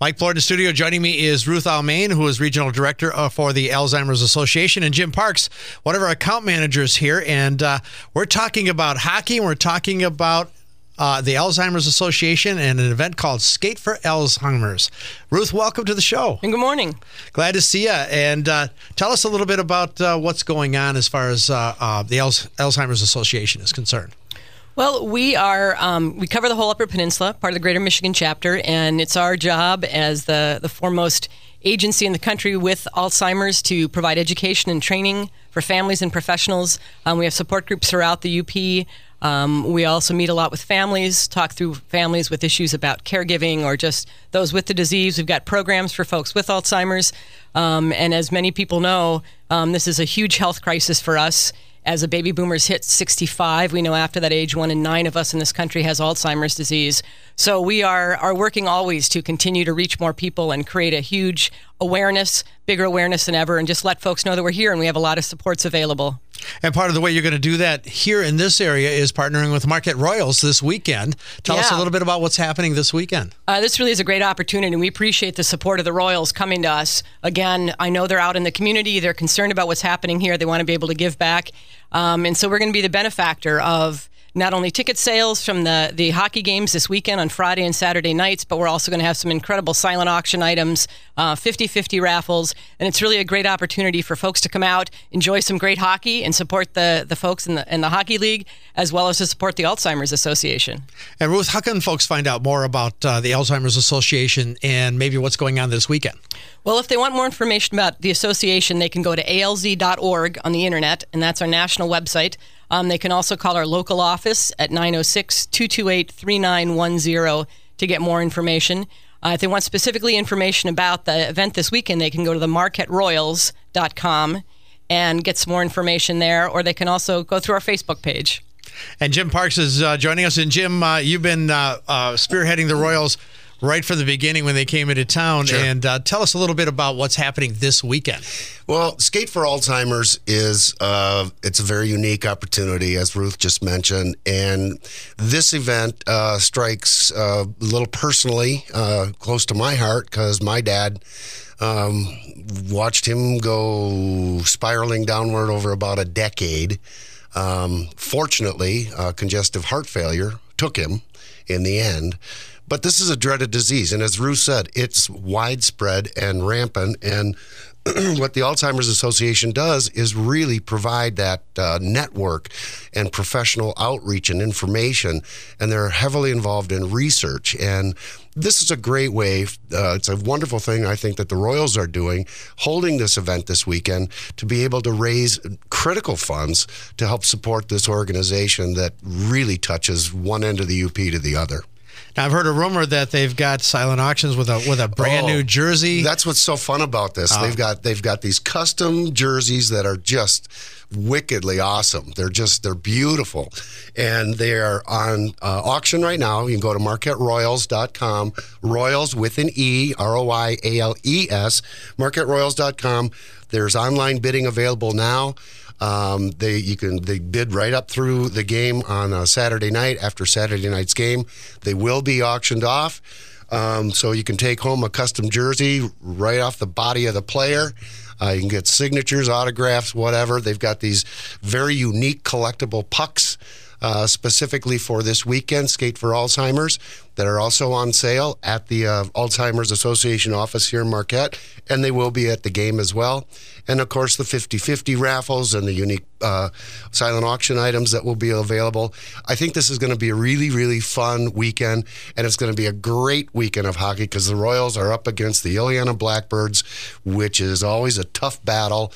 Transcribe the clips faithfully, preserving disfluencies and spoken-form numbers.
Mike Florida Studio. Joining me is Ruth Almain, who is Regional Director uh, for the Alzheimer's Association, and Jim Parks, one of our account managers here. And uh, we're talking about hockey, and we're talking about uh, the Alzheimer's Association and an event called Skate for Alzheimer's. Ruth, welcome to the show. And good morning. Glad to see you. And uh, tell us a little bit about uh, what's going on as far as uh, uh, the Al- Alzheimer's Association is concerned. Well, we are um, we cover the whole Upper Peninsula, part of the Greater Michigan chapter, and it's our job as the, the foremost agency in the country with Alzheimer's to provide education and training for families and professionals. Um, we have support groups throughout the U P. Um, we also meet a lot with families, talk through families with issues about caregiving or just those with the disease. We've got programs for folks with Alzheimer's. Um, and as many people know, um, this is a huge health crisis for us. As the baby boomers hit sixty-five, we know after that age, one in nine of us in this country has Alzheimer's disease. So we are, are working always to continue to reach more people and create a huge awareness, bigger awareness than ever, and just let folks know that we're here and we have a lot of supports available. And part of the way you're going to do that here in this area is partnering with Marquette Royals this weekend. Tell yeah. us a little bit about what's happening this weekend. Uh, this really is a great opportunity, and we appreciate the support of the Royals coming to us. Again, I know they're out in the community. They're concerned about what's happening here. They want to be able to give back. Um, and so we're going to be the benefactor of not only ticket sales from the, the hockey games this weekend on Friday and Saturday nights, but we're also going to have some incredible silent auction items, uh, fifty-fifty raffles, and it's really a great opportunity for folks to come out, enjoy some great hockey, and support the, the folks in the in the hockey league, as well as to support the Alzheimer's Association. And Ruth, how can folks find out more about uh, the Alzheimer's Association and maybe what's going on this weekend? Well, if they want more information about the association, they can go to A L Z dot org on the internet, and that's our national website. Um, they can also call our local office at nine oh six, two two eight, three nine one zero to get more information. Uh, if they want specifically information about the event this weekend, they can go to the marquette royals dot com and get some more information there, or they can also go through our Facebook page. And Jim Parks is uh, joining us. And Jim, uh, you've been uh, uh, spearheading the Royals right from the beginning when they came into town. Sure. And uh, tell us a little bit about what's happening this weekend. Well, Skate for Alzheimer's is uh, it's a very unique opportunity, as Ruth just mentioned. And this event uh, strikes uh, a little personally uh, close to my heart because my dad um, watched him go spiraling downward over about a decade. Um, fortunately, uh, congestive heart failure took him in the end. But this is a dreaded disease, and as Ruth said, it's widespread and rampant, and what the Alzheimer's Association does is really provide that uh, network and professional outreach and information, and they're heavily involved in research. And this is a great way, uh, it's a wonderful thing, I think, that the Royals are doing, holding this event this weekend to be able to raise critical funds to help support this organization that really touches one end of the U P to the other. Now, I've heard a rumor that they've got silent auctions with a with a brand oh, new jersey. That's what's so fun about this. Oh. They've got they've got these custom jerseys that are just wickedly awesome. They're just they're beautiful, and they are on uh, auction right now. You can go to marquette royals dot com, Royals with an E, R O Y A L E S, marquette royals dot com. There's online bidding available now. Um, they you can they bid right up through the game on a Saturday night. After Saturday night's game, they will be auctioned off. Um, so you can take home a custom jersey right off the body of the player. Uh, you can get signatures, autographs, whatever. They've got these very unique collectible pucks uh, specifically for this weekend, Skate for Alzheimer's, that are also on sale at the uh, Alzheimer's Association office here in Marquette, and they will be at the game as well. And, of course, the fifty-fifty raffles and the unique uh, silent auction items that will be available. I think this is going to be a really, really fun weekend, and it's going to be a great weekend of hockey because the Royals are up against the Illiana Blackbirds, which is always a tough battle.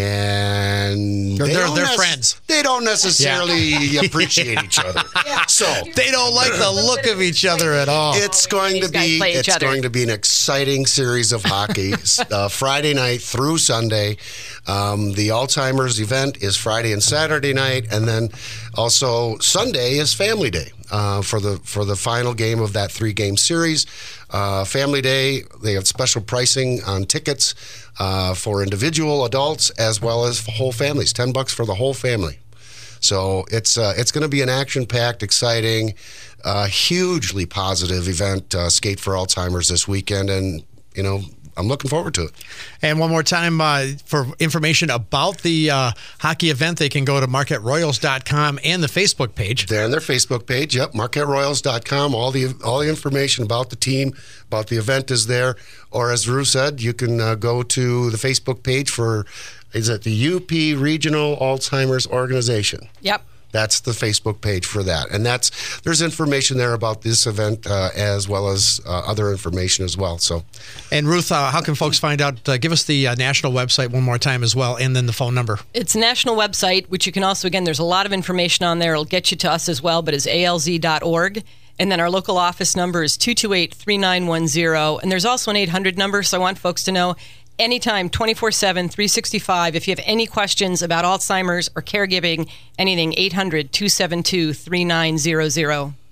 And They're, they they're, don't they're nec- friends. They don't necessarily Yeah. appreciate each other. Yeah. So They don't like the look of each other at all. it's going to These guys be play each it's other. going to be an exciting series of hockey. uh, Friday night through Sunday. Um, the Alzheimer's event is Friday and Saturday night, and then also Sunday is Family Day uh, for the for the final game of that three game series. Uh, Family Day, they have special pricing on tickets uh, for individual adults as well as for whole families. Ten bucks for the whole family. So it's uh, it's going to be an action-packed, exciting, uh, hugely positive event, uh, Skate for Alzheimer's this weekend, and you know. I'm looking forward to it. And one more time, uh, for information about the uh, hockey event, they can go to Marquette Royals dot com and the Facebook page. They're on their Facebook page, yep, Marquette Royals dot com. All the all the information about the team, about the event is there. Or as Drew said, you can uh, go to the Facebook page for, is it the U P Regional Alzheimer's Organization? Yep. That's the Facebook page for that. And that's there's information there about this event uh, as well as uh, other information as well. So, And Ruth, uh, how can folks find out? Uh, give us the uh, national website one more time as well, and then the phone number. It's a national website, which you can also, again, there's a lot of information on there. It'll get you to us as well, but it's A L Z dot org. And then our local office number is two two eight, three nine one zero. And there's also an eight hundred number, so I want folks to know anytime, twenty-four seven, three sixty-five. If you have any questions about Alzheimer's or caregiving, anything, eight hundred, two seven two, three nine zero zero.